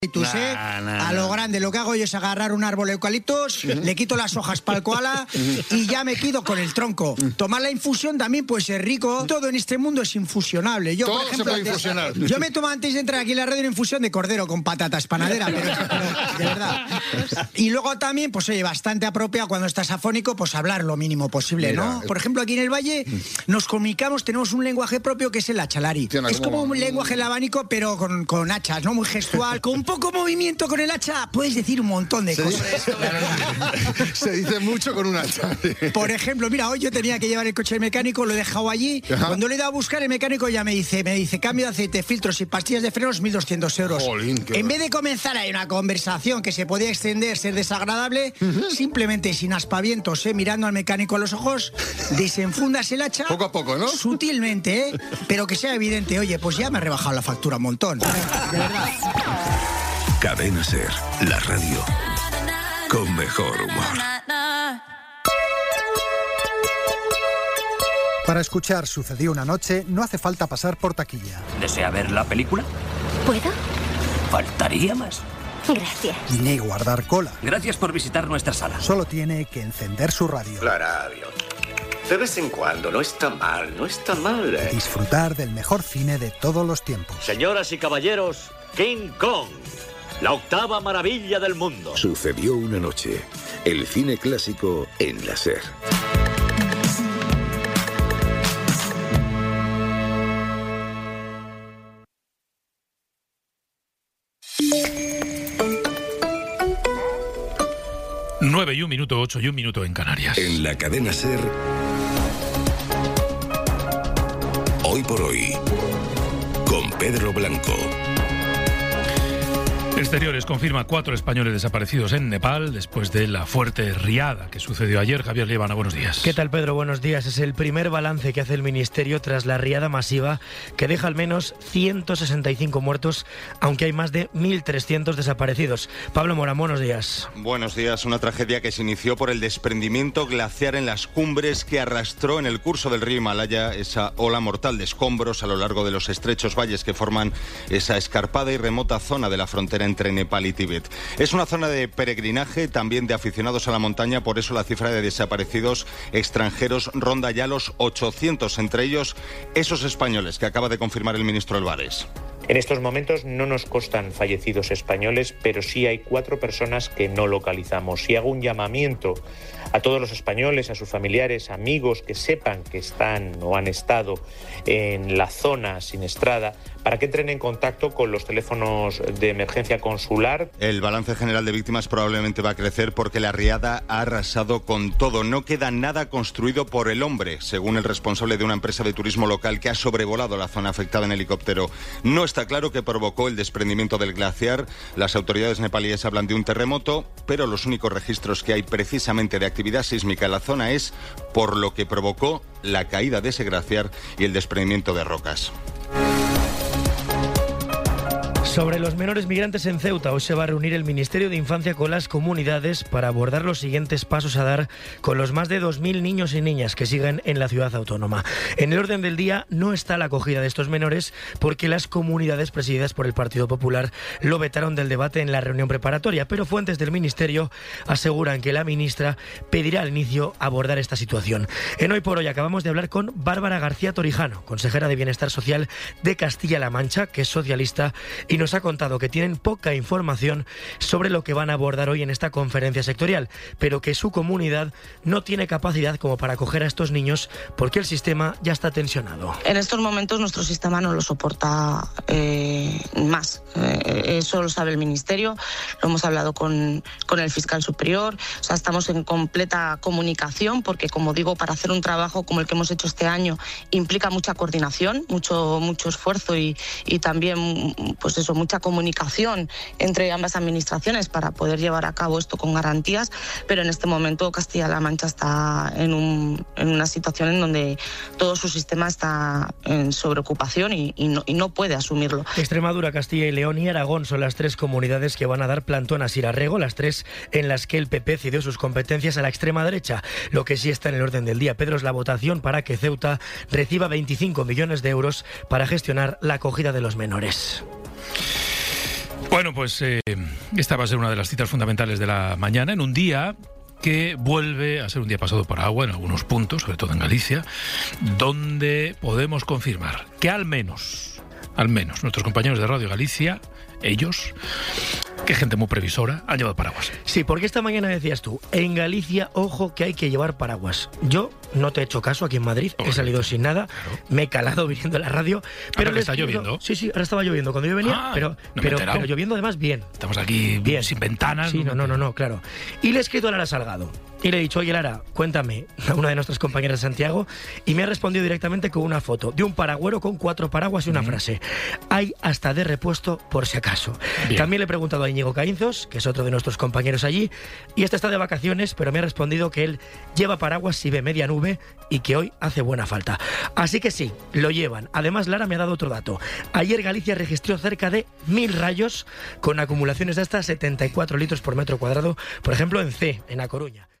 A lo grande, lo que hago yo es agarrar un árbol de eucaliptos, le quito las hojas para el koala y ya me quedo con el tronco. Tomar la infusión también puede ser rico. Todo en este mundo es infusionable. Yo, todo por ejemplo, se puede infusionar. Yo me tomo antes de entrar aquí en la radio una infusión de cordero con patatas panadera, pero de verdad. Y luego también, pues oye, bastante apropiado cuando estás afónico, pues hablar lo mínimo posible, ¿no? Por ejemplo, aquí en el Valle nos comunicamos, tenemos un lenguaje propio que es el hachalari. Es como un lenguaje labánico, pero con hachas, ¿no? Muy gestual, con poco movimiento con el hacha, puedes decir un montón de cosas. Se dice mucho con un hacha. Por ejemplo, mira, hoy yo tenía que llevar el coche del mecánico, lo he dejado allí. Ajá. Cuando le he ido a buscar, el mecánico ya me dice, cambio de aceite, filtros y pastillas de frenos, 1.200 euros. Jolín, en vez de comenzar ahí una conversación que se podía extender, ser desagradable, simplemente sin aspavientos, mirando al mecánico a los ojos, desenfundas el hacha. Poco a poco, ¿no? Sutilmente, pero que sea evidente. Oye, pues ya me ha rebajado la factura un montón. De verdad. Cadena Ser, la radio con mejor humor. Para escuchar Sucedió una noche no hace falta pasar por taquilla. ¿Desea ver la película? ¿Puedo? Faltaría más. Gracias. Ni guardar cola. Gracias por visitar nuestra sala. Solo tiene que encender su radio. La radio. De vez en cuando, no está mal, no está mal. Disfrutar del mejor cine de todos los tiempos. Señoras y caballeros, King Kong. La octava maravilla del mundo. Sucedió una noche. El cine clásico en la Ser. Nueve y un minuto, 8 y un minuto en Canarias. En la cadena Ser. Hoy por hoy. Con Pedro Blanco. Exteriores confirma 4 españoles desaparecidos en Nepal después de la fuerte riada que sucedió ayer. Javier Liebana, buenos días. ¿Qué tal, Pedro? Buenos días. Es el primer balance que hace el Ministerio tras la riada masiva que deja al menos 165 muertos, aunque hay más de 1.300 desaparecidos. Pablo Morán, buenos días. Buenos días. Una tragedia que se inició por el desprendimiento glaciar en las cumbres que arrastró en el curso del río Himalaya esa ola mortal de escombros a lo largo de los estrechos valles que forman esa escarpada y remota zona de la frontera entre Nepal y Tíbet. Es una zona de peregrinaje, también de aficionados a la montaña, por eso la cifra de desaparecidos extranjeros ronda ya los 800, entre ellos esos españoles que acaba de confirmar el ministro Álvarez. En estos momentos no nos constan fallecidos españoles, pero sí hay 4 personas que no localizamos. Y hago un llamamiento a todos los españoles, a sus familiares, amigos que sepan que están o han estado en la zona siniestrada, para que entren en contacto con los teléfonos de emergencia consular. El balance general de víctimas probablemente va a crecer porque la riada ha arrasado con todo. No queda nada construido por el hombre, según el responsable de una empresa de turismo local que ha sobrevolado la zona afectada en helicóptero. No está claro qué provocó el desprendimiento del glaciar. Las autoridades nepalíes hablan de un terremoto, pero los únicos registros que hay precisamente de actividad sísmica en la zona es por lo que provocó la caída de ese glaciar y el desprendimiento de rocas. Sobre los menores migrantes en Ceuta, hoy se va a reunir el Ministerio de Infancia con las comunidades para abordar los siguientes pasos a dar con los más de 2.000 niños y niñas que siguen en la ciudad autónoma. En el orden del día no está la acogida de estos menores porque las comunidades presididas por el Partido Popular lo vetaron del debate en la reunión preparatoria, pero fuentes del Ministerio aseguran que la ministra pedirá al inicio abordar esta situación. En Hoy por Hoy acabamos de hablar con Bárbara García Torijano, consejera de Bienestar Social de Castilla-La Mancha, que es socialista, y nos ha contado que tienen poca información sobre lo que van a abordar hoy en esta conferencia sectorial, pero que su comunidad no tiene capacidad como para acoger a estos niños porque el sistema ya está tensionado. En estos momentos nuestro sistema no lo soporta más. Eso lo sabe el Ministerio, lo hemos hablado con el fiscal superior, o sea, estamos en completa comunicación porque, como digo, para hacer un trabajo como el que hemos hecho este año implica mucha coordinación, mucho esfuerzo y también, pues eso, mucha comunicación entre ambas administraciones para poder llevar a cabo esto con garantías, pero en este momento Castilla-La Mancha está en una situación en donde todo su sistema está en sobreocupación y no puede asumirlo. Extremadura, Castilla y León y Aragón son las 3 comunidades que van a dar plantón a Sirarrego, las 3 en las que el PP cedió sus competencias a la extrema derecha. Lo que sí está en el orden del día, Pedro, es la votación para que Ceuta reciba 25 millones de euros para gestionar la acogida de los menores. Bueno, pues esta va a ser una de las citas fundamentales de la mañana, en un día que vuelve a ser un día pasado por agua en algunos puntos, sobre todo en Galicia, donde podemos confirmar que al menos nuestros compañeros de Radio Galicia, ellos, que gente muy previsora, han llevado paraguas. Sí, porque esta mañana decías tú, en Galicia, ojo que hay que llevar paraguas. Yo no te he hecho caso aquí en Madrid, he salido sin nada, me he calado viniendo a la radio. Pero está lloviendo. Sí, ahora estaba lloviendo cuando yo venía, pero lloviendo además bien. Estamos aquí bien, sin ventanas. Sí, no, claro. Y le he escrito a Lara Salgado. Y le he dicho, oye Lara, cuéntame, a una de nuestras compañeras de Santiago, y me ha respondido directamente con una foto de un paragüero con 4 paraguas y una frase. Hay hasta de repuesto por si acaso. Bien. También le he preguntado a Íñigo Caínzos, que es otro de nuestros compañeros allí, y este está de vacaciones, pero me ha respondido que él lleva paraguas si ve media nube y que hoy hace buena falta. Así que sí, lo llevan. Además, Lara me ha dado otro dato. Ayer Galicia registró cerca de 1000 rayos con acumulaciones de hasta 74 litros por metro cuadrado, por ejemplo en C, en A Coruña.